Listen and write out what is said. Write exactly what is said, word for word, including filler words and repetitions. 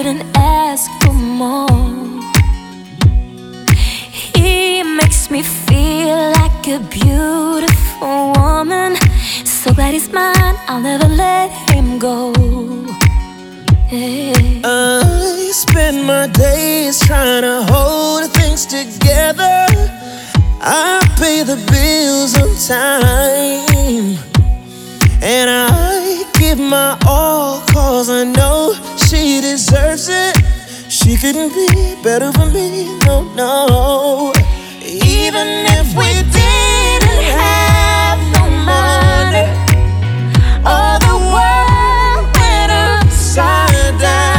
couldn't ask for more. He makes me feel like a beautiful woman. So glad he's mine, I'll never let him go. Hey. I spend my days trying to hold things together. I pay the bills on time, and I give my all, cause I know she deserves it. She couldn't be better for me, no, no. Even if we did